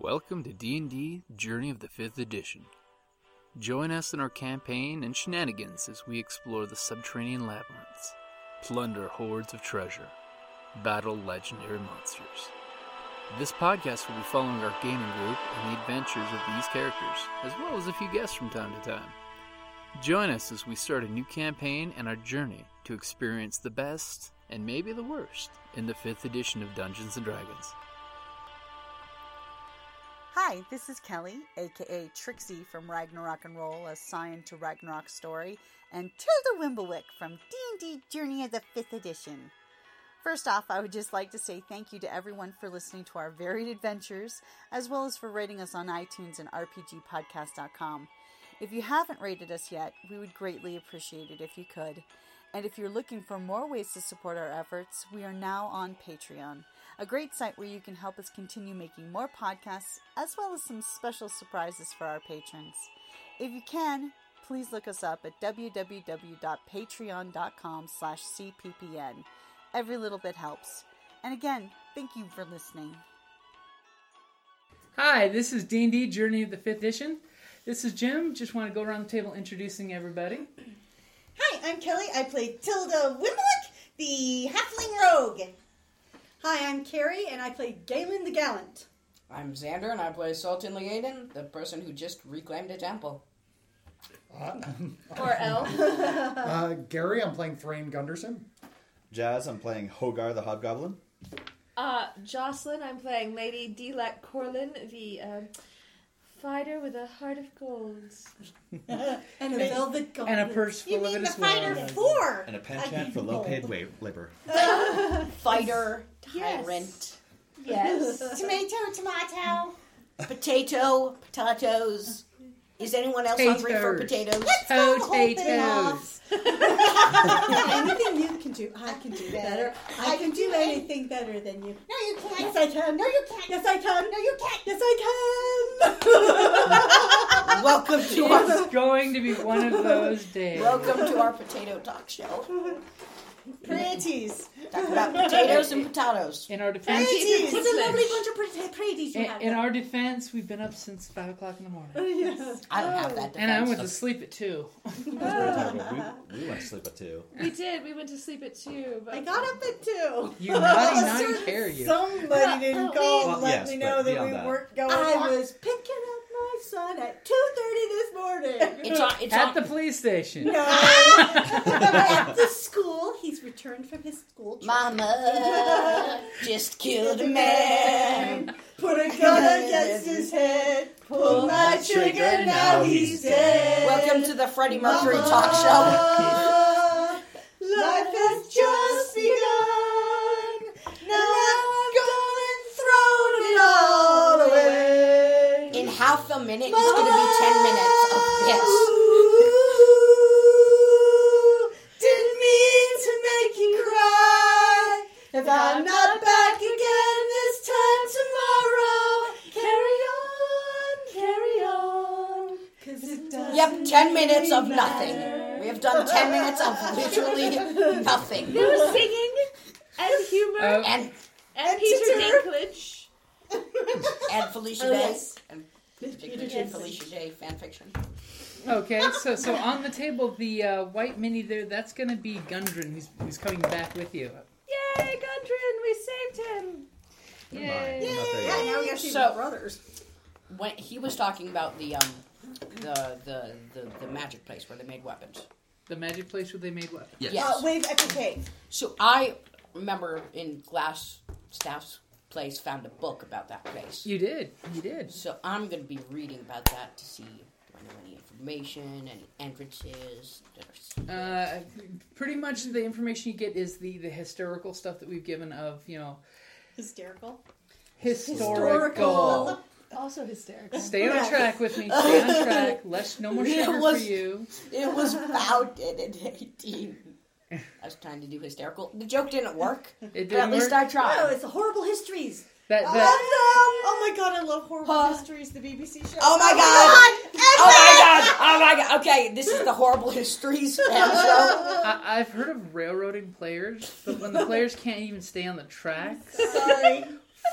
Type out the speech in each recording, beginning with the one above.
Welcome to D&D Journey of the 5th Edition. Join us in our campaign and shenanigans as we explore the subterranean labyrinths, plunder hordes of treasure, battle legendary monsters. This podcast will be following our gaming group and the adventures of these characters, as well as a few guests from time to time. Join us as we start a new campaign and our journey to experience the best, and maybe the worst, in the 5th edition of Dungeons & Dragons. Hi, this is Kelly, aka Trixie from Ragnarok and Roll, assigned to Ragnarok Story, and Tilda Wimblewick from D&D Journey of the 5th Edition. First off, I would just like to say thank you to everyone for listening to our varied adventures, as well as for rating us on iTunes and RPGpodcast.com. If you haven't rated us yet, we would greatly appreciate it if you could. And if you're looking for more ways to support our efforts, we are now on Patreon, a great site where you can help us continue making more podcasts, as well as some special surprises for our patrons. If you can, please look us up at www.patreon.com/cppn. Every little bit helps. And again, thank you for listening. Hi, this is D&D Journey of the 5th Edition. This is Jim. Just want to go around the table introducing everybody. Hi, I'm Kelly. I play Tilda Wimblewick, the Halfling Rogue. Hi, I'm Carrie, and I play Galen the Gallant. I'm Xander, and I play Sultan Leaden, the person who just reclaimed a temple. Or Elle. Gary, I'm playing Thrain Gunderson. Jazz, I'm playing Hogar the Hobgoblin. Jocelyn, I'm playing Lady Delak Corlin, the fighter with a heart of gold. And a velvet gauntlet. And a purse full of it as well. You mean the fighter for? And a penchant for low-paid labor. Fighter, tyrant, Yes. Tomato. potato, potatoes. Is anyone else hungry for potatoes? Potatoes. Anything you can do, I can do better. I can do anything better than you. No, you can't. Yes, I can. No, you can't. Yes, I can. No, you can't. Yes, I can. Welcome to our It's going to be one of those days. welcome to our potato talk show. Pretties. Talk about potatoes and potatoes. In our defense, Pretties. What a lovely bunch of pretties you have. in our defense, we've been up since 5 o'clock in the morning. Yes. I don't have that defense. And I went to sleep at 2. We went to sleep at 2. We did. We went to sleep at 2. But I got up at 2. You naughty Carrie, you. Somebody didn't call and let yes, me but know that beyond we that. weren't going. I was picking up my son at 2:30 this morning. It's At on. the police station. No, at the school. He's returned from his school trip. Mama just killed a man. Put a gun against his head. Pull my trigger, now he's dead. Welcome to the Freddie Mercury talk show. Mama, life has just begun. Now I'm going throwing it all away. In half a minute, it's going to be 10 minutes of this. Didn't mean to make you cry. If I'm not back again this time tomorrow, carry on, 'cause it doesn't Yep, 10 minutes of really nothing. matter. We have done 10 minutes of literally nothing. there was singing and humor And Peter Dinklage. Felicia Oh, Day. yes. And Dinklage. Felicia Day fanfiction. Okay, so on the table, the white mini there, that's going to be Gundren, who's coming back with you. Yay, Gundren! We saved him! Yay! Yeah, now we got to see So- the brothers. When he was talking about the magic place where they made weapons. The magic place where they made weapons. Yes. Wave Echo Cave. So I remember in Glass Staff's place found a book about that place. You did. So I'm going to be reading about that to see if I know any information, any entrances that are secret. Pretty much the information you get is the historical stuff that we've given of, Hysterical. historical. Also hysterical. Stay on track with me. Stay on track. No more sugar for you. It was founded in 18. I was trying to do hysterical. The joke didn't work. It But at didn't least work. I tried. Oh, it's the Horrible Histories. That Oh my god, I love Horrible Histories, the BBC show. Oh my god! Oh my god! Okay, this is the Horrible Histories fan show. I've heard of railroading players, but when the players can't even stay on the tracks, Sorry.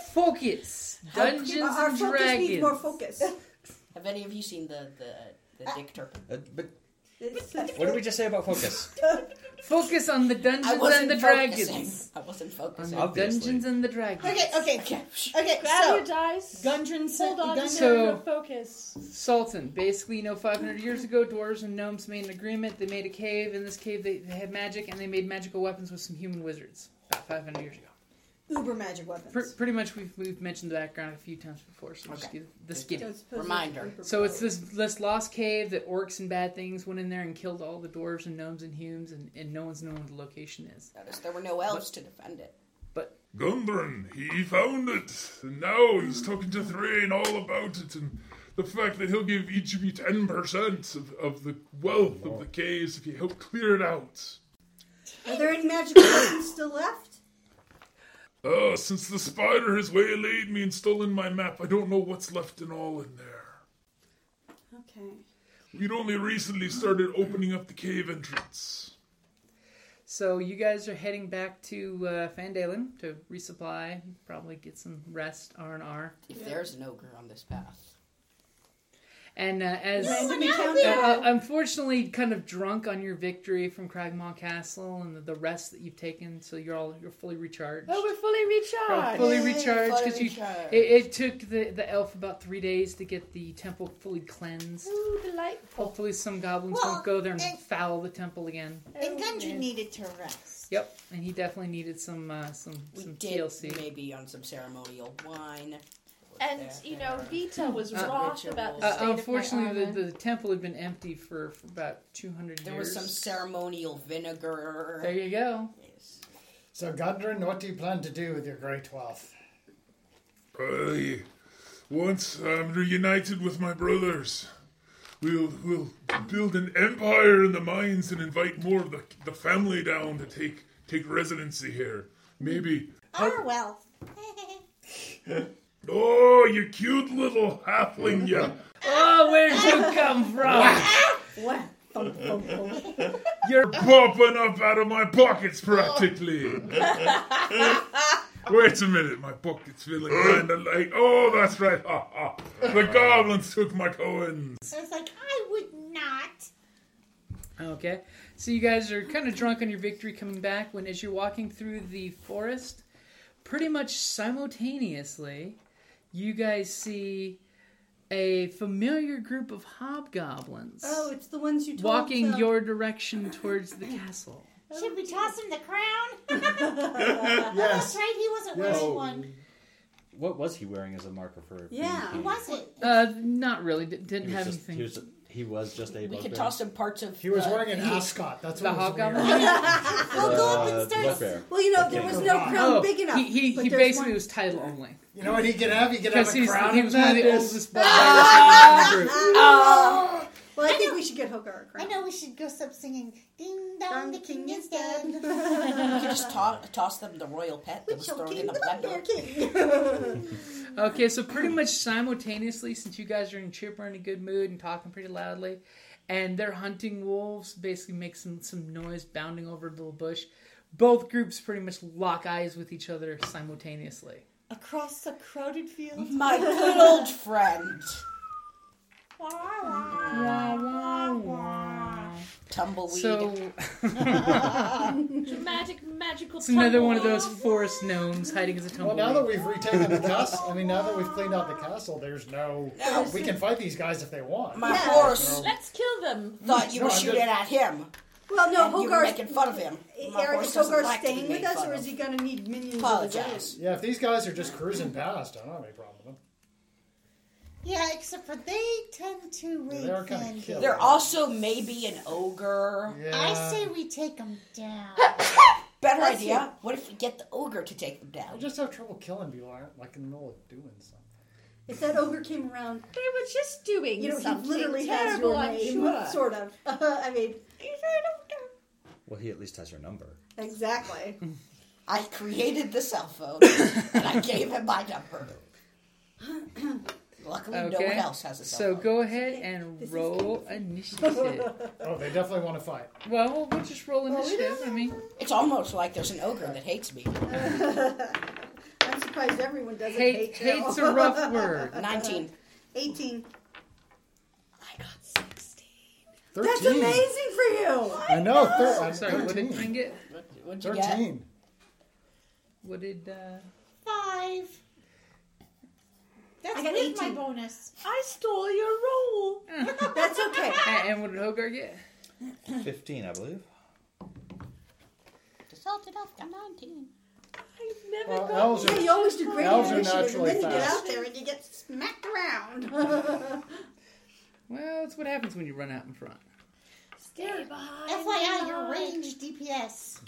Focus. Dungeons Our and focus Dragons. needs more focus. Have any of you seen the Dick Turpin? But what did we just say about focus? Focus on the I Dungeons wasn't and the focusing. Dragons. I wasn't On focusing. the Obviously. Dungeons and the Dragons. Okay. Grab your So dice. Gundren Hold on to So- your focus. Sultan, basically, 500 years ago, dwarves and gnomes made an agreement. They made a cave. In this cave, they had magic, and they made magical weapons with some human wizards. About 500 years ago. Uber magic weapons. Pretty much, we've mentioned the background a few times before, so just Okay. give the skinny. Reminder. So it's this lost cave that orcs and bad things went in there and killed all the dwarves and gnomes and humans, and no one's known what the location is. Notice there were no elves to defend it. Gundren, he found it, and now he's talking to Thrain all about it, and the fact that he'll give each of you 10% of the wealth of the caves if you help clear it out. Are there any magical weapons still left? Since the spider has waylaid me and stolen my map, I don't know what's left in all in there. Okay. We'd only recently started opening up the cave entrance. So you guys are heading back to Fandalen to resupply, probably get some rest, R&R. If there's an ogre on this path. And as encounter. unfortunately, kind of drunk on your victory from Cragmaw Castle and the rest that you've taken, so you're fully recharged. Oh, we're fully You're all recharged. fully recharged Fully because recharged. it took the elf about 3 days to get the temple fully cleansed. Ooh, delightful. Hopefully, some goblins Well, won't go there and and- foul the temple again. and Gundren needed to rest. Yep, and he definitely needed some We did TLC. maybe on some ceremonial wine. And, you know, Vita was wroth rituals. about the state of my Unfortunately, armor. the temple had been empty for about 200 There years. was some ceremonial vinegar. There you go. Yes. So, Gundren, what do you plan to do with your great wealth? Once I'm reunited with my brothers, we'll build an empire in the mines and invite more of the family down to take residency here. Maybe. Our wealth. Oh, you cute little halfling, you. Oh, where'd you come from? What? Thump, thump, thump. You're popping up out of my pockets practically. Wait a minute, my pocket's feeling kind of light. Oh, that's right. Ha, ha. The goblins took my coins. I was like, I would not. Okay, so you guys are kind of drunk on your victory coming back when, as you're walking through the forest, pretty much simultaneously, you guys see a familiar group of hobgoblins Oh, it's the ones you told. walking your direction towards the castle. Should we toss him the crown? Yes. That's right, he wasn't Yes. wearing one. What was he wearing as a marker for? being Yeah. king? Who was it? Not really. Didn't He was have just- anything. He was just a We bugbear. could toss him parts of. He was wearing an ascot. That's The what was hobgoblin? weird. We'll go up and start. bugbear. Well, you know, The there king. was no crown big enough. He but there's basically one- was title only. You know what he could have? He could have Because a crown he of was one of the madness. oldest bugbears in the group. Well, I think we should get Hogar a I crown. know we should go stop singing Ding Dong, Dong, the king is dead. We could just toss them the royal pet that was Witch thrown King, in the the Bugbear blender. King. Okay, so pretty much simultaneously, since you guys are in chipper and a good mood and talking pretty loudly, and they're hunting wolves, basically make some noise bounding over a little bush, both groups pretty much lock eyes with each other simultaneously. Across the crowded field. My good old friend. Tumbleweed. So Dramatic, magical it's another one of tumble. those forest gnomes hiding as a Well, tumbleweed. now that we've retaken the castle, now that we've cleaned out the castle, there's no... We can fight these guys if they want. My horse Let's kill them. thought you were No, I'm shooting just- at him. Well, no, And you were Hogar's making fun of him. My Eric, horse is doesn't Hogar like to be staying with made us, fun or of. is he going to need minions? Apologize. Yeah, if these guys are just cruising past, I don't have any problem with them. Yeah, except for they tend to raid They're kinda Fandale. killed. There also may be an ogre. Yeah. I say we take them down. Better That's idea. What if we get the ogre to take them I down? just have trouble killing people, aren't like in the middle of doing something. If that ogre came around, They were just doing you know, he something literally has terrible, your I'm name, sure. sort of. I mean, Well, he at least has your number. exactly. I created the cell phone and I gave him my number. Luckily, no one Okay, else has a cell so phone. go ahead and roll initiative. Oh, they definitely want to fight. Well, we'll just roll initiative. I mean, It's almost like there's an ogre that hates me. I I'm surprised everyone doesn't Hate, hate you. hate's a rough word. 19. 18. I got 16. 13. That's amazing for you. I know. I'm Sorry, what did 13. Pine get? What'd you get? 13. What did, 5. That's I got with my 18. bonus. I stole your roll. That's okay. and what did Hogar get? 15, I believe. Salted off to 19. I've never Well, got elves Yeah, are, you always do great elves are initiative, naturally and then you get fast. out there and you get smacked around. Well, that's what happens when you run out in front. Stay behind. FYI, the your line. range DPS.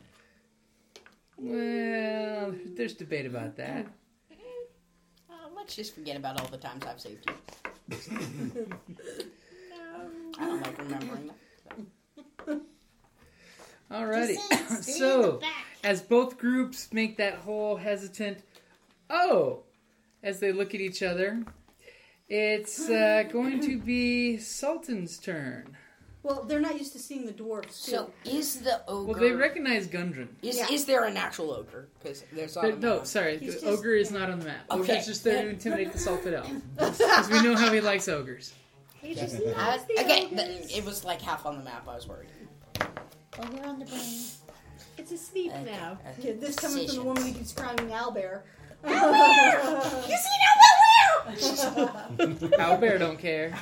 Well, there's debate about that. Let's just forget about all the times I've saved you. I don't like remembering that. Alrighty. Just saying, stay in the So, back. as both groups make that whole hesitant, oh, as they look at each other, it's going to be Sultan's turn. Well, they're not used to seeing the dwarves, too. So, is the ogre... Well, they recognize Gundren. Is there an actual ogre? Because there's not a No, map. sorry, He's the just- ogre is not on the map. Okay. Ogre's just there to intimidate the Sultan Elf. Because we know how he likes ogres. He just loves the Okay, ogres. but it was like half on the map. I was worried. Oh, we're on the brain. It's asleep now. Yeah, this coming from the woman who keeps crying Owlbear. You see nowhere! Owlbear don't care.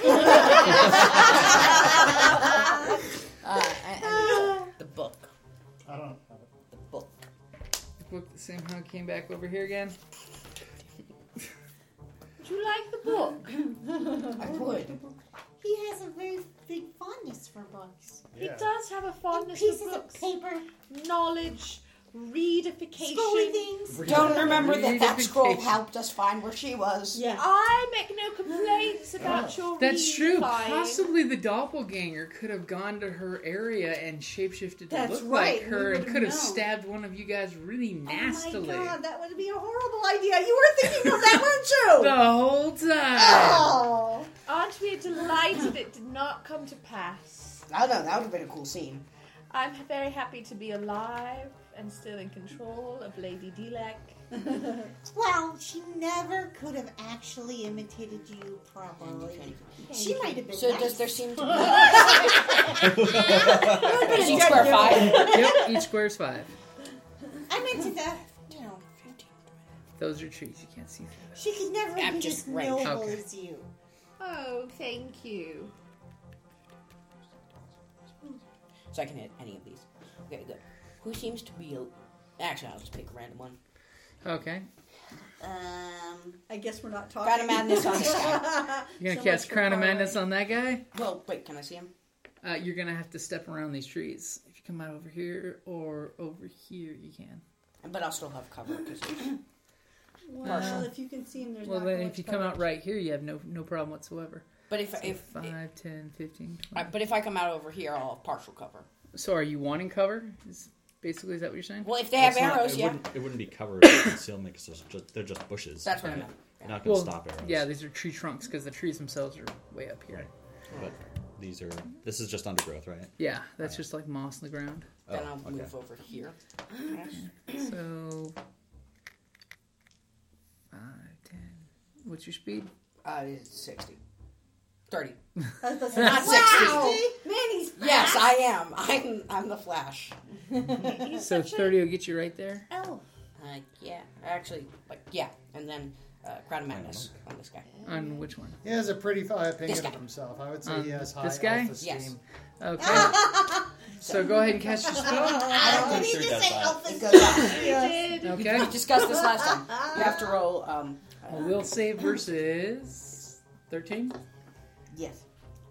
And the book. I don't have it. The book. The book that somehow came back over here again. Would you like the book? I would. He has a very big fondness for books. He Yeah. does have a And fondness pieces for of books. paper, Knowledge, readification. scrolly things. Don't remember that scroll Reunification. helped us find where she was. Yeah. I make no complaints about your That's true. readifying. Possibly the doppelganger could have gone to her area and shapeshifted to That's look right. like her We and would've could have known. stabbed one of you guys really nastily. Oh my god, that would be a horrible idea. You were thinking of that, weren't you? The whole time. Oh. Aren't we delighted it did not come to pass? I don't know. That would have been a cool scene. I'm very happy to be alive and still in control of Lady Dilek. Well, she never could have actually imitated you properly. She might have been So nice. does there seem to be... Is each square 5? Yep, each square's 5. I meant to the, you know, Those are trees. You can't see through them. she could never I'm be just as right. noble Okay. as you. Oh, thank you. So I can hit any of these. Okay, good. Who seems to be... Actually, I'll just pick a random one. Okay. I guess we're not talking. Crown of Madness on this guy. You're going to So cast much for Crown of borrowing. Madness on that guy? Well, wait, can I see him? You're going to have to step around these trees. If you come out over here or over here, you can. But I'll still have cover. 'Cause Well, if you can see him, there's Well, not then much if you come out coverage. right here, you have no problem whatsoever. but if 5, 10, 15, 20. but if I come out over here, I'll have partial cover. So are you wanting cover? Is that what you're saying? Well, if they have It's not- arrows, it yeah. wouldn't be covered with concealment because they're just bushes. That's what I meant. You're not going Well, to stop arrows. yeah, these are tree trunks because the trees themselves are way up here. Right. But this is just undergrowth, right? Yeah, that's just like moss in the ground. Then Oh, I'll okay. move over here. So 5, 10. What's your speed? It's 60. 30. Not Not 60. Man, he's Yes, I am. I'm the Flash. So 30 will get you right there. Oh, Yeah, actually, yeah. And then Crown of Madness on this guy. On which one? He has a pretty high opinion This guy. of himself. I would say he has high this guy? self-esteem. Yes. Okay. So go ahead and cast your spell. I'm did he sure he just does say that. Elvis? It goes up. Did. Okay. We discussed this last time. You have to roll. A will save versus 13. Yes.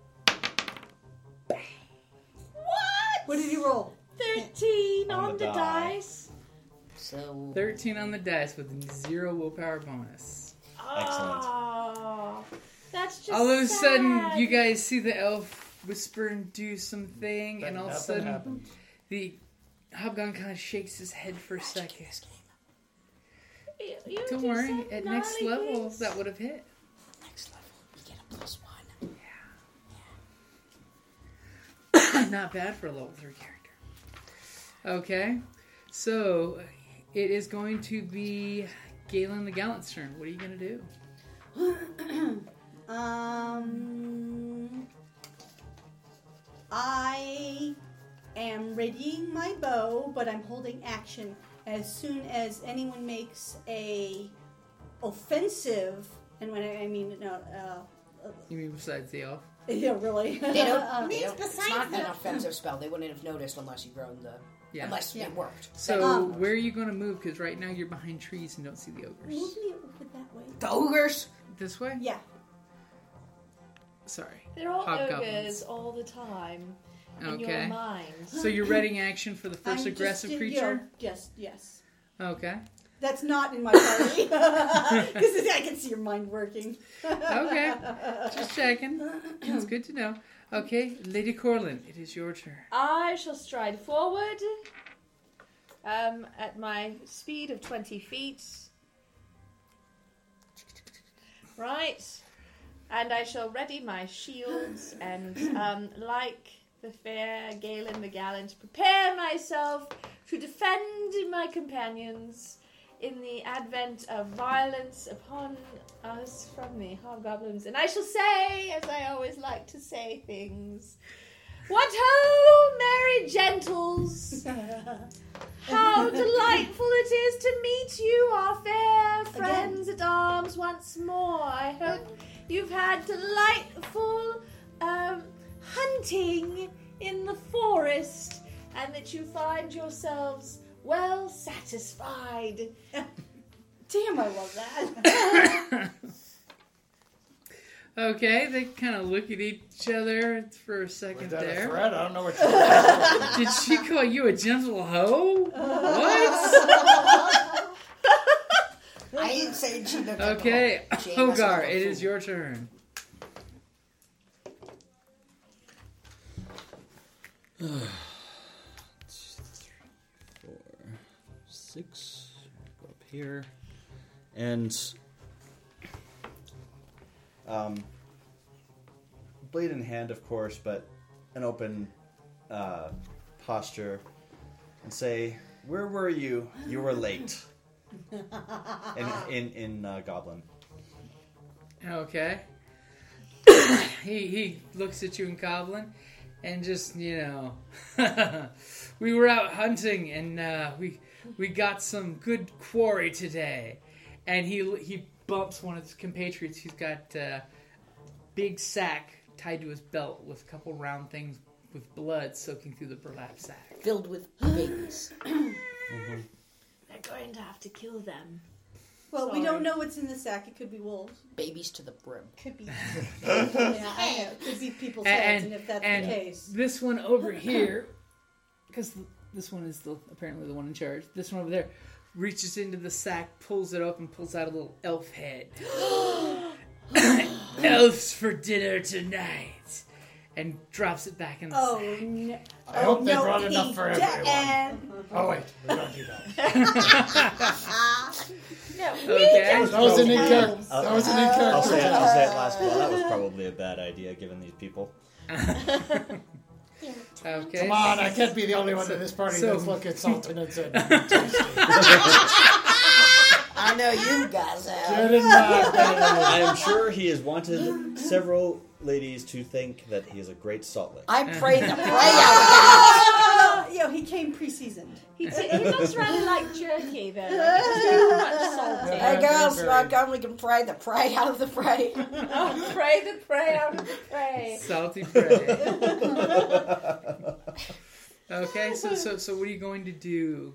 What did he roll? 13 On on the the die. dice. So 13 on the dice with 0 willpower bonus. Excellent. Oh, that's just All of a sudden, sad. you guys see the elf whisper and do something, But and all of a nothing sudden, happened. the hobgoblin kind of shakes his head for a second. You Don't do worry, some at next gnarly level, things. that would have hit. next level, you get a +1. Not bad for a level 3 character. Okay, so it is going to be Galen the Gallant's turn. What are you going to do? I am readying my bow, but I'm holding action. As soon as anyone makes a offensive, and when I mean You mean besides the elf? yeah, really. They don't. Besides It's not an that- offensive spell. They wouldn't have noticed unless you grown the. Yeah. Unless it worked. So where are you going to move? Because right now you're behind trees and don't see the ogres. Move me over that way. The ogres. This way? Yeah. Sorry. They're all Hobgoblins. ogres all the time. In Okay. your mind. So you're readying action for the first I'm aggressive just, creature? Yes. Okay. That's not in my party. Because I can see your mind working. Okay. Just checking. It's good to know. Okay, Lady Corlin, it is your turn. I shall stride forward at my speed of 20 feet. Right. And I shall ready my shields and, like the fair Galen the Gallant, prepare myself to defend my companions in the advent of violence upon us from the hobgoblins. And I shall say, as I always like to say things, what ho, merry gentles! How delightful it is to meet you, our fair friends at arms, once more. I hope you've had delightful hunting in the forest, and that you find yourselves well satisfied. Damn, I love that. Okay, they kind of look at each other for a second Was that there. a threat? I don't know what you're Did she call you a gentle hoe? What? I didn't say she looked at Okay, the she ain't messing Hogar, with a it is fool. your turn. 4, 6. Go up here. And blade in hand, of course, but an open posture, and say, "Where were you? You were late." in Goblin. Okay. he looks at you in Goblin, and just, we were out hunting, and we got some good quarry today. And he bumps one of his compatriots. He's got a big sack tied to his belt with a couple round things with blood soaking through the burlap sack. Filled with babies. They're going to have to kill them. Well, we don't know what's in the sack. It could be wolves. Babies to the brim. Could be. Yeah, I know. It could be people's heads, and if that's the case. This one over here, because this one is apparently the one in charge. This one over there reaches into the sack, pulls it open, pulls out a little elf head. Elves for dinner tonight. And drops it back in the sack. No. I hope they no, brought enough for everyone. didn't. Oh, wait. We don't do that. No, Okay. That was an in character. That was an in I'll say character. it last call. That was probably a bad idea given these people. Okay. Come on, I can't be the only one in this party so- that's look at Sultan and said, I know you guys have. "Get in my bed." I am sure he has wanted several ladies to think that he is a great salt lick. I prayed the pray out. He came pre-seasoned. He looks rather like jerky, though. Like too much salty. Yeah. Hey girls, Very- well, come we can pray the prey out of the prey. Oh, pray the prey out of the prey. Salty prey. Okay, so what are you going to do?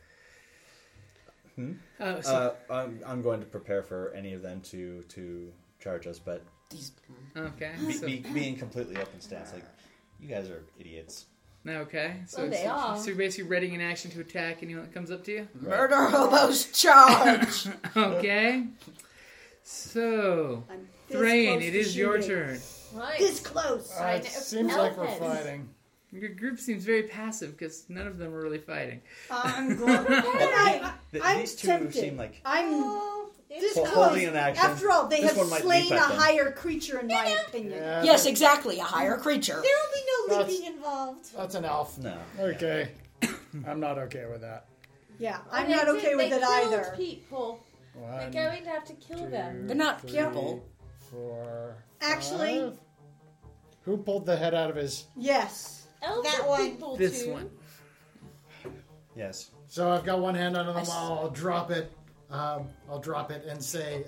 I'm going to prepare for any of them to charge us, but Okay. being completely open stance, like, you guys are idiots. Okay. So, Well, they are. so you're basically readying an action to attack anyone that comes up to you? Murder hobos charge. Okay. So, I'm this Thrain, close it to is your shooting. turn. Right. This close. It seems like we're fighting. Your group seems very passive because none of them are really fighting. I'm going. I'm These two tempted. seem like I'm this close. holding an action. After all, they This have one might slain leap a at them. higher creature, in my opinion. Yeah, Yes, exactly. A higher creature. There will be no That's- leaping involved. that's an elf. No. Okay. I'm not okay with that. Yeah, Well, I'm they not did- okay with they it killed either. People We're going to have to kill them. They're not 3, people. 4, Actually- 5. Who pulled the head out of his... Yes. Elven That one. people This too. one. Yes. So I've got one hand under them. I'll drop it. I'll drop it and say,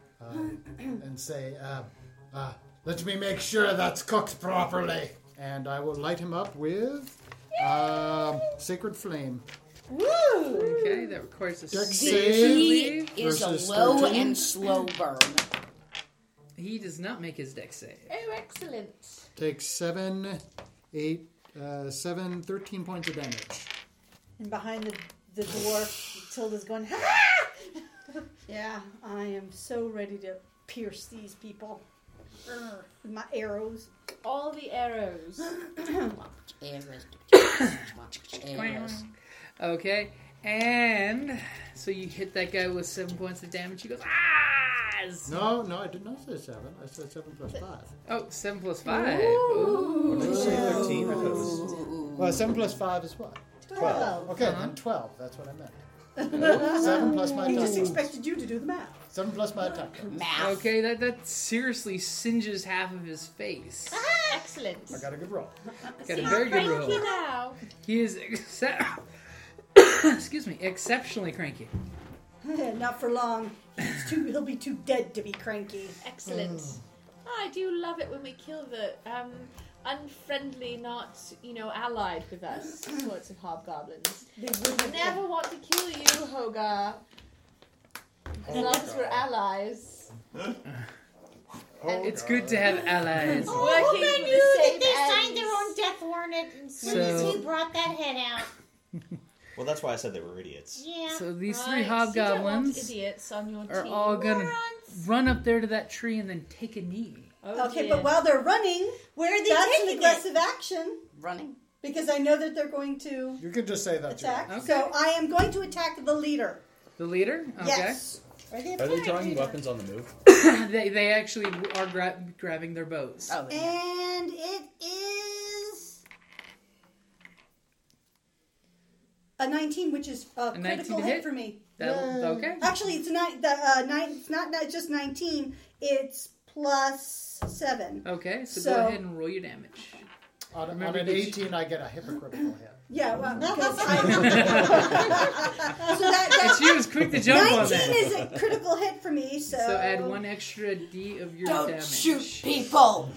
let me make sure that's cooked properly. And I will light him up with Sacred Flame. Woo! Okay, that requires a Dex save. save. He is a versus low 13. and slow burn. He does not make his dex save. Oh, excellent. Takes 13 points of damage. And behind the dwarf, Tilda's going, ha! Yeah, I am so ready to pierce these people. With my arrows. All the arrows. Arrows. Okay, and so you hit that guy with 7 points of damage. He goes, ah! No, I did not say 7. I said 7 plus 5. Oh, 7 plus 5. What did you say, 13? I thought it was Well, 7 plus 5 is what? 12. Okay, then 12. That's what I meant. 7 plus my He just attack. expected you to do the math. 7 plus my attack. Math. Okay, that seriously singes half of his face. Excellent. I got a good roll. Got a very good Cranky roll. now. He is excuse me, exceptionally cranky. Not for long. He'll be too dead to be cranky. Excellent. I do love it when we kill the unfriendly, not, allied with us sorts of hobgoblins. They would have Never want to kill you, Hogar. As long as we're allies. It's good to have allies. Oh, Working I for the knew that same they ends. signed their own death warrant as soon as So- he brought that head out. Well, that's why I said they were idiots. Yeah. So these Right, three so you don't want hobgoblins idiots on your are team. all gonna run up there to that tree and then take a knee. Oh, Okay, dear. but while they're running, Where are they that's an taking it? aggressive action Running. because I know that they're going to You can just say that. attack. Okay. So I am going to attack the leader. The leader? Okay. Yes. Are they, Are they drawing weapons on the move? they actually are grabbing their bows. Oh, yeah. And it is a 19, which is a 19 critical to hit hit? for me. Okay. Actually, it's it's not just 19. It's plus 7. Okay, so So- go ahead and roll your damage. On Remember an each- 18, I get a hypocritical hit. Yeah, well, because so And she was quick to jump on 19 that. is a critical hit for me. So, So add 1 extra D of your Don't damage. shoot people.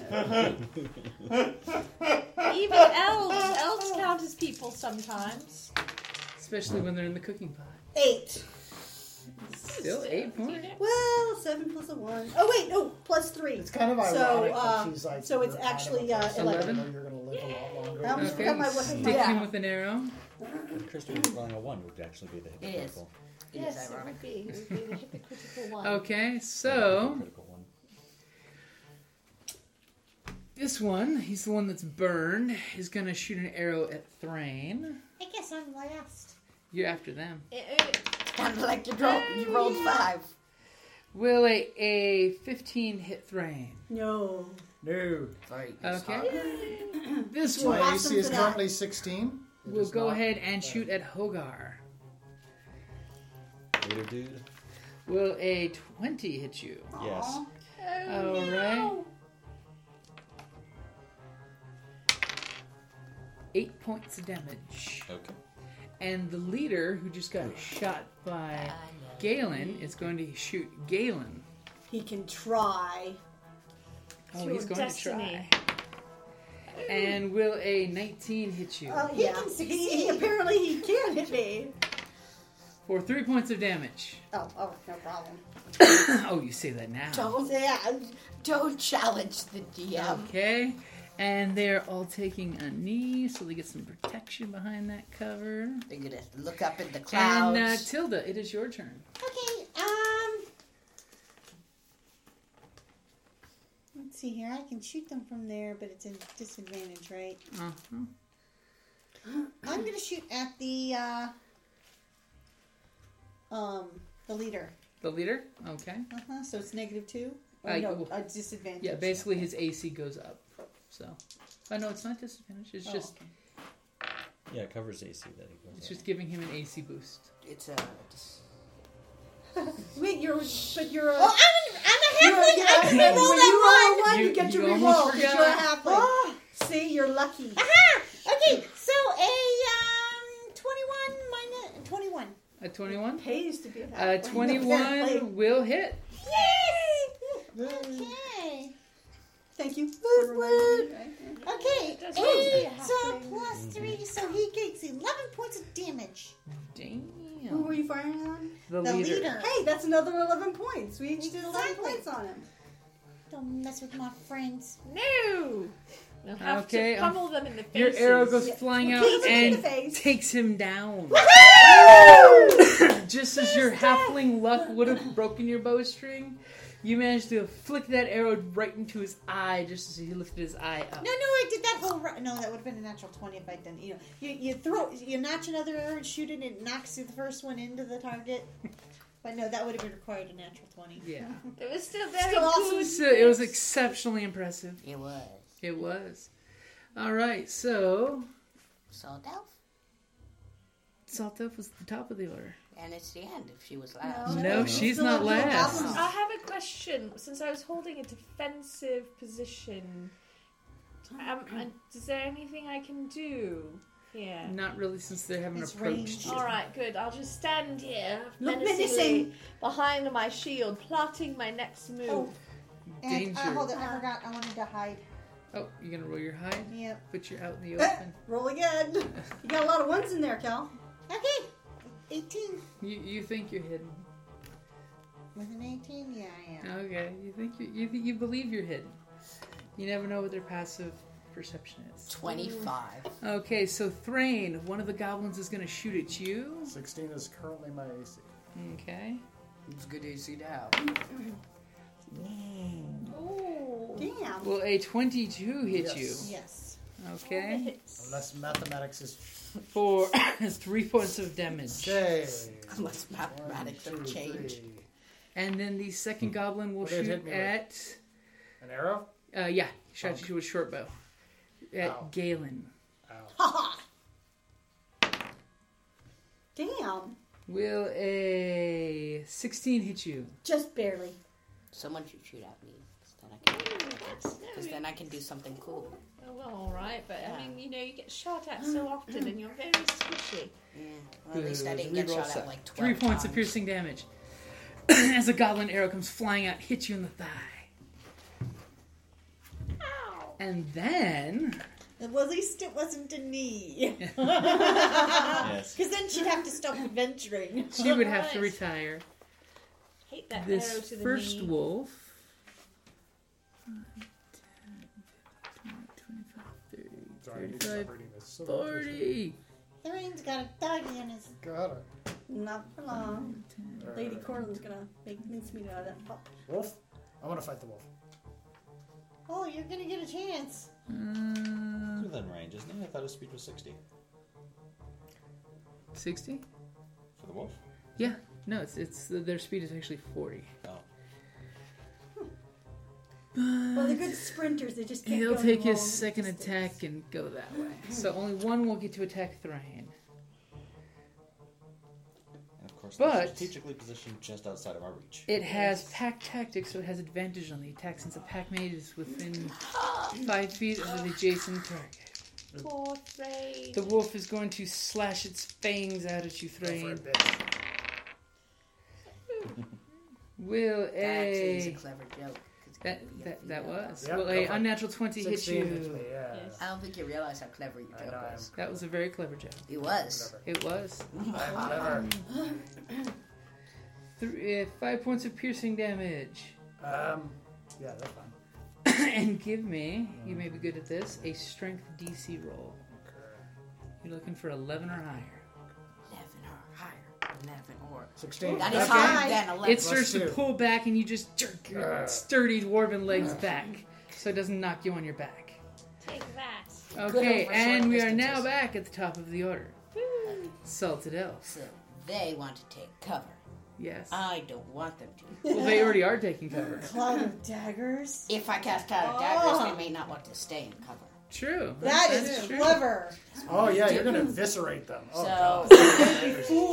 Even elves count as people sometimes. Especially when they're in the cooking pot. 8. Still 8 points. Well, 7 plus a 1. Oh wait, no, plus 3. It's kind of ironic that she's like. so it's you're kind actually, of a person 11. that know You're going to live a lot longer. I almost Okay, forgot my stick weapon. him with an arrow. Christian rolling a 1 would actually be the It is. hypocritical. It is Yes, it ironic. would be. It would be the hypocritical one. Okay, The so hypocritical one. this one, he's the one that's burned, is going to shoot an arrow at Thrain. I guess I'm last. You're after them. Kind of like you rolled 5. Will a 15 hit Thrain? No. No. Sorry. Okay. This Too one My awesome AC is for that. currently 16. It will is go not- ahead and shoot at Hogar. Later, dude. Will a 20 hit you? Yes. Alright. 8 points of damage. Okay. And the leader, who just got shot by Galen, is going to shoot Galen. He can try. Oh, Through he's going destiny. to try. And will a 19 hit you? Oh, yeah. can He, succeed. apparently he can hit me. For 3 points of damage. Oh, no problem. Oh, you say that now. Don't challenge the DM. Okay. And they're all taking a knee, so they get some protection behind that cover. They're gonna look up at the clouds. And Tilda, it is your turn. Okay, let's see here. I can shoot them from there, but it's a disadvantage, right? Uh-huh. I'm going to shoot at the leader. The leader? Okay. So it's -2. Uh, No, a disadvantage. Yeah, basically his AC goes up. So, no, it's not disadvantage. It's just Yeah, it covers AC that he goes it's up. just giving him an AC boost. It's a. Wait, you're a... Oh, I'm a halfling. I can roll When that you roll one, you You- get to you reroll almost because forgot. you're a halfling. Oh. See, you're lucky. Aha! Okay, so a 21. A 21? Pays to be a A halfling. 21 will hit. Yay! Okay. Thank you. Woot woot. Okay, Does well to be a 8 halfling. plus 3, so he takes 11 points of damage. Who Damn. were you firing on? The The leader. leader. Hey, that's another 11 points. We each did 11 Exactly. points on him. Don't mess with my friends. No! We'll have Okay, to pummel them in the Your faces. arrow goes flying out Please, in the and face. takes him down. Just as your halfling luck would have broken your bowstring, you managed to flick that arrow right into his eye just as he lifted his eye up. No, I did that whole. No, that would have been a natural 20 if I'd done. You notch another arrow and shoot it, and it knocks the first one into the target. But no, that would have required a natural 20. Yeah. It was still very Still awesome. good. So it was exceptionally impressive. It was. It was. All right, so Salt Elf. Salt Elf was at the top of the order. And it's the end if she was last. No, she's Still not have your last. goblins. I have a question. Since I was holding a defensive position, is there anything I can do here? Not really, since they haven't It's approached ranged. you. All right, good. I'll just stand here, Look menacingly menacing. behind my shield, plotting my next move. Oh. And Danger. hold it, I forgot. I wanted to hide. Oh, you're gonna roll your hide? Yep. But you're out in the open. Roll again. You got a lot of ones in there, Cal. Okay. 18. You think you're hidden? With an 18, yeah, I am. Okay, you think you believe you're hidden. You never know what their passive perception is. 25. Okay, so Thrain, one of the goblins is gonna shoot at you. 16 is currently my AC. Okay. Who's good AC to have? Oh, Damn. Will a 22 hit Yes. you? Yes. Okay. Unless mathematics is. For 3 points of damage. Okay. Unless mathematics One, have two, changed. three. And then the second goblin will What did it shoot hit me with? at. An arrow? Yeah, he shot you with a short bow. At Ow. Galen. Ow. Damn. Will a 16 hit you? Just barely. Someone should shoot at me. Because then I can do something cool. oh, well, all right, but I mean, you get shot at so often, and you're very squishy. Yeah. Well, at least I didn't get Reroll shot set. at like 12 3 points of times. piercing damage. As a goblin arrow comes flying out, hits you in the thigh. And then Well, at least it wasn't a knee. Yes. Because then she'd have to stop adventuring. she would have to Right. retire. Hate that arrow This to the first knee. wolf. 5, 10, 25, 30, Sorry, I need to 35, stop reading this. So 40. Thoreen's got a doggy on his. Got it. Not for long. Lady Corlin's gonna make mincemeat out of that pup. Wolf? I want to fight the wolf. Oh, you're gonna get a chance. Within range, isn't he? I thought his speed was 60. 60? For the wolf? Yeah. No, it's their speed is actually 40. Oh. Well, they're good sprinters. They just can't He'll go take long his second distance. attack and go that way. So only one will get to attack Thrain. And of course, But- they're strategically positioned just outside of our reach. It has pack tactics, so it has advantage on the attack since a pack mate is within 5 feet of the adjacent target. Poor Thrain. The wolf is going to slash its fangs out at you, Go for Thrain. it, bitch. Will That actually is a a clever joke. 'cause that was Yep, will go a for it. unnatural 20 hit 16 hits you? me, yeah. Yes. I don't think you realize how clever your I joke know, I was. That was a very clever joke. It was. It was. I'm clever. 5 points of piercing damage. Yeah, that's fine. And give me, you may be good at this, a strength DC roll. You're looking for 11 or higher. 11 or higher. 11 or. 16. That is Okay. higher than 11. It starts to two. pull back and you just jerk your sturdy dwarven legs back so it doesn't knock you on your back. Take that. Okay, over and short we are now distances. back at the top of the order. Salted Elf. So they want to take cover. Yes. I don't want them to. Well, they already are taking cover. Cloud of daggers. If I cast Cloud of Daggers, they may not want to stay in cover. True. That That's is true. clever. Oh, yeah, you're going to eviscerate them. Oh, So- God. But I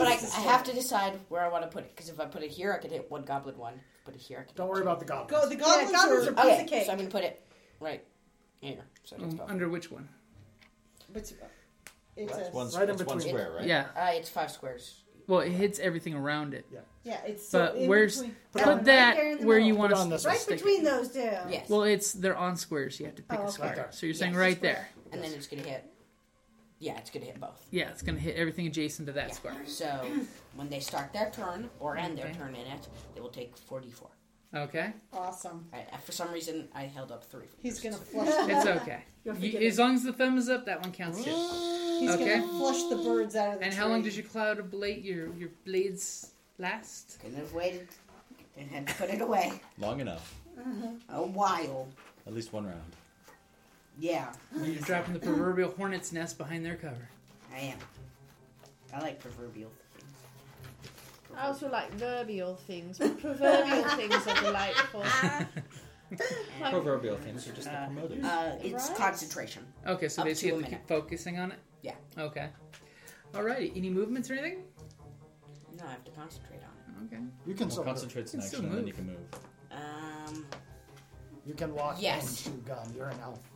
have to decide where I want to put it, because if I put it here, I could hit one goblin one. Put it here, I could Don't hit worry two. about the goblins. Go. The goblins, goblins are. are piece Okay, of cake. so I'm going to put it right here. So it's both. Under which one? It's That's a, one, Right in that's one between. square, right? Yeah. It's 5 squares. Well, it hits everything around it. yeah. It's But so in where's between. put one right that there in the where middle. you want Put on to this Right stick between it. those two. Yes. Well, they're on squares. You have to pick Oh, a okay. square. So you're Yes, saying it's a right square. there. And then it's going to hit... Yeah, it's going to hit both. Yeah, it's gonna hit everything adjacent to that Yeah. square. So when they start their turn, or end their Okay. turn in it, they will take 4d4. Okay, Awesome. For some reason, I held up 3. He's gonna flush. it's okay. You'll You, forget as long as the thumb is up, that one counts too. He's Okay. gonna flush the birds out of the And tree. how long does your cloud of blade, your blades last? Couldn't have waited and had to put it away. Long enough. A while. At least one round. Yeah, You're dropping the proverbial hornet's nest behind their cover. I am. I like proverbial things. I also like verbial things, but proverbial things are delightful. Proverbial things are just the promoters. It's Right. concentration. Okay, so Up basically to you a have to minute. keep focusing on it? Yeah. Okay. Alrighty, any movements or anything? No, I have to concentrate on Okay. You can Well, still concentrate's an You can action, still and then move. you can move. it. You can walk Yes. and chew gum. You're an elf.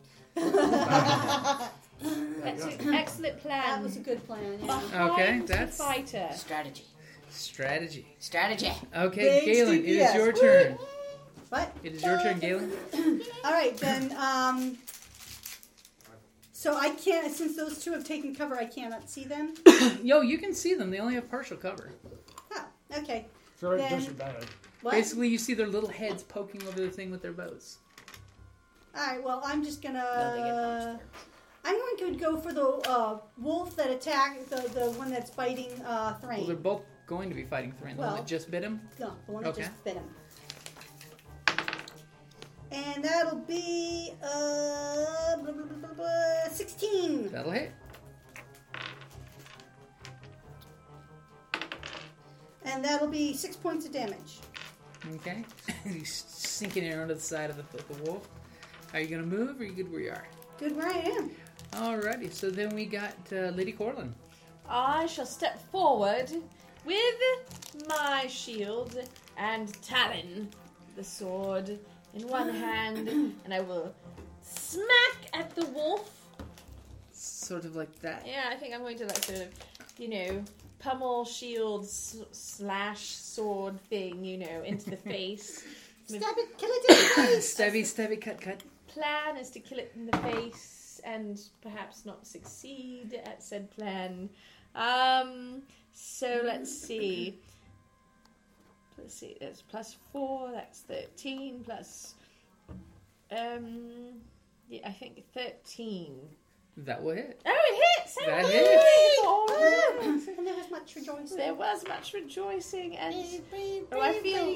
Excellent plan. That was a good plan. Yeah. Okay, Behind the that's fighter. Strategy. strategy. Strategy. Okay, Big Galen, it is DPS. your Woo! turn. What? It is your turn, Galen. All right, then. So I can't, since those two have taken cover, I cannot see them. Yo, you can see them. They only have partial cover. Oh, okay. Sure, Then- disadvantage. What? Basically, you see their little heads poking over the thing with their bows. All right. Well, I'm just No, they get gonna. bonus I'm going to go for the wolf that attacked the one that's biting Well, they're Thrain. both going to be fighting Thrain. The one Well- that just bit him. No, the one that Okay. just bit him. And that'll be 16. That'll hit. And that'll be 6 points of damage. Okay. He's sinking it onto the side of the wolf. Are you going to move, or are you good where you are? Good where I am. Alrighty, so then we got Lady Corlin. I shall step forward with my shield and Talon, the sword, in one hand, and I will smack at the wolf. Sort of like that. Yeah, I think I'm going to like sort of, pummel shield slash sword thing, into the face. Stab it, kill it in the face. Stabby, cut. Plan is to kill it in the face and perhaps not succeed at said plan. So let's see. That's +4. That's 13 plus. I think 13. That will hit. Oh, it hits! That hits! And there was much rejoicing. There was much rejoicing, and I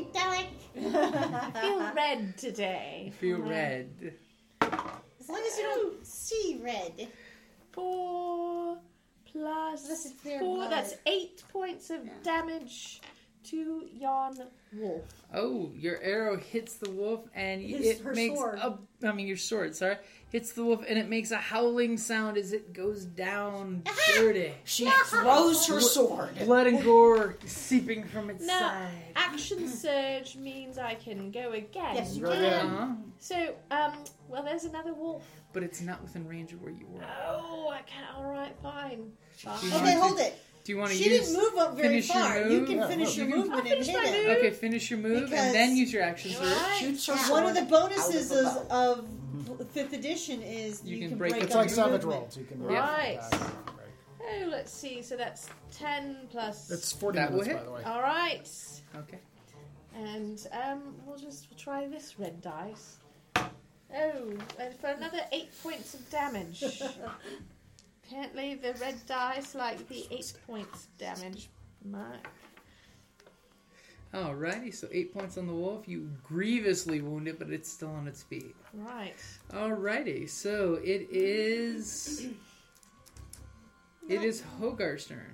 feel red today. Feel red. As long as you don't see red. 4 plus This is fair 4. blood. That's 8 points of damage to yon wolf. Oh, your arrow hits the wolf, and Her makes sword. your sword, sorry, hits the wolf, and it makes a howling sound as it goes down dirty. She throws her sword. Blood and gore seeping from its Now, side. action surge means I can go again. Yes, you Go can. again. Uh-huh. So, there's another wolf. But it's not within range of where you were. Oh, I can't. All right, fine. You Okay, want hold to- it. Do you want to She use... didn't move up very finish your far. You move? can Yeah, finish your move. movement I'll finish and my hit move. it. Okay, finish your move, Because- and then use your action surge. Right. Shoots her One sword of the bonuses out is of of 5th edition is You you can can break break the It's up like your Savage movement. Rolls. You can Right. Right. Oh, let's see. So that's 10 plus. It's 40 That will minutes, by hit. the way. All right. Okay. And we'll try this red dice. Oh, and for another 8 points of damage. Apparently the red dice like the 8 points damage mark. Alrighty, so 8 points on the wolf. You grievously wound it, but it's still on its feet. Right. Alrighty, so it is... It is Hogar's turn.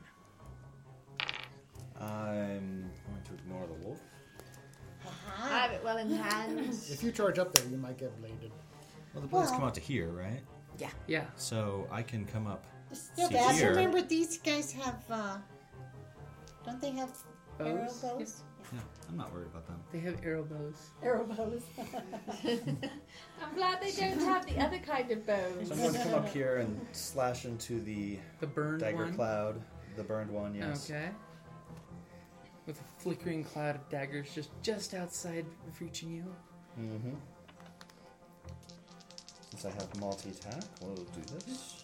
I'm going to ignore the wolf. I have it well in hand. If you charge up there, you might get bladed. Well, the blades come out to here, right? Yeah. So I can come up. Still, See also here. remember these guys have don't Don't they have arrow Bows? bows? Yeah, I'm not worried about them. They have arrow bows. Arrow bows. I'm glad they don't have the other kind of bows. So I'm going to come up here and slash into the The burned dagger one. cloud. The burned one, yes. Okay. With a flickering cloud of daggers just outside of reaching you. Mm-hmm. Since I have multi-attack, we'll do this.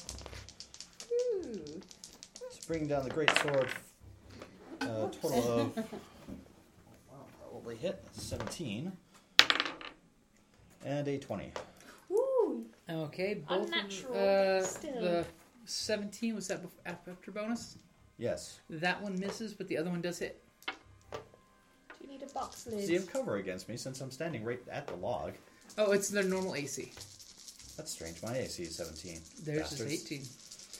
Let's bring down the great sword. Total of probably hit 17 and a 20. Woo! Okay, both Unnatural, of, but still. the 17 was that after bonus? Yes. That one misses, but the other one does hit. Do you need a box lid? So you have cover against me since I'm standing right at the log. Oh, it's their normal AC. That's strange. My AC is 17. Theirs Bastards. is 18.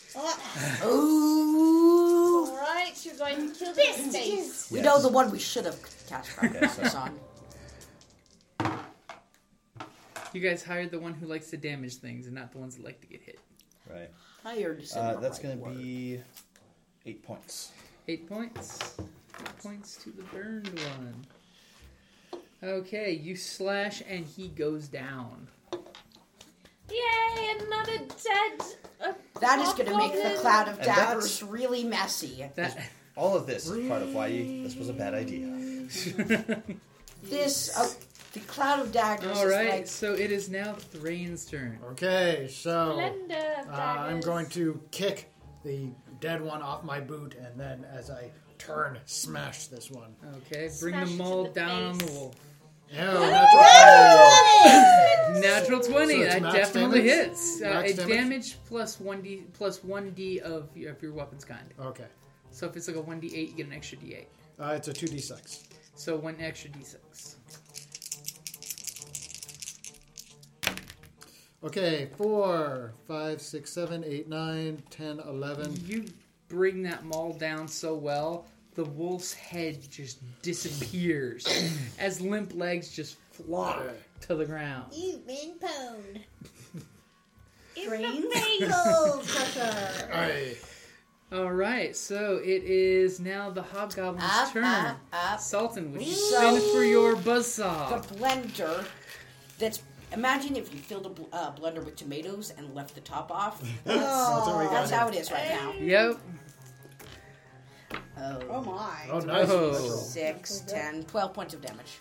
All right, you're going to kill this face. We Yes. know the one we should have cast practice on. You guys hired the one who likes to damage things and not the ones that like to get hit. Right. Hired. That's going to be 8 points. 8 points. 8 points to the burned one. Okay, you slash and he goes down. Yay, another dead. That is going to make the cloud of And daggers that's- really messy. That All of this is part of why this was a bad idea. The cloud of daggers All is right, like... so it is now Thrain's turn. Okay, so Splendor of I'm daggers. going to kick the dead one off my boot, and then as I turn, smash this one. Okay, bring Smash the it mold to the down on the face. wolf. Yeah, that's Natural 20, So it's that max definitely damage? hits. Max A damage? damage plus 1d of your weapon's kind. okay. So if it's like a 1d8, you get an extra d8. It's a 2d6. So one extra d6. Okay, 4, 5, 6, 7, 8, 9, 10, 11. You bring that maul down so well, the wolf's head just disappears as limp legs just flop to the ground. You've been pwned. Train. Cold crusher. Aye. All right, so it is now the hobgoblin's turn. Sultan, would you spin for your buzzsaw? The blender that's... Imagine if you filled a blender with tomatoes and left the top off. That's how it is right now. Yep. Oh my. Oh, nice. Oh. 6, 10, 12 points of damage.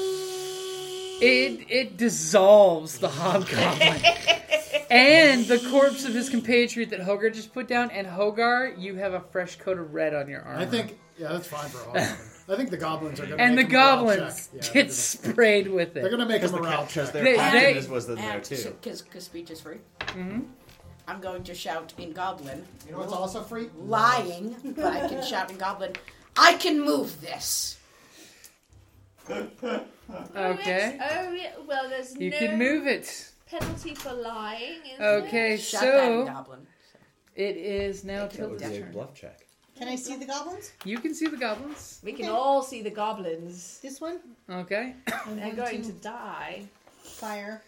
It dissolves the hobgoblin. And the corpse of his compatriot that Hogar just put down. And Hogar, you have a fresh coat of red on your armor. I think, that's fine for a hobgoblin. I think the goblins are going to And the make a morale goblins check. Yeah, get sprayed with they're it. going to make a morale Because check. their They- captain was in there And too. because speech is free, I'm going to shout in Goblin. You know what's also free? Lying, but I can shout in Goblin. I can move this. Okay. Oh, yeah. Well, there's You no can move it. penalty for lying, is Okay, Shout that in so Goblin. it is now That would Tilda's be a turn. bluff check. Can I see the goblins? You can see the goblins. We can all see the goblins. This one? Okay. They're going to die. Fire.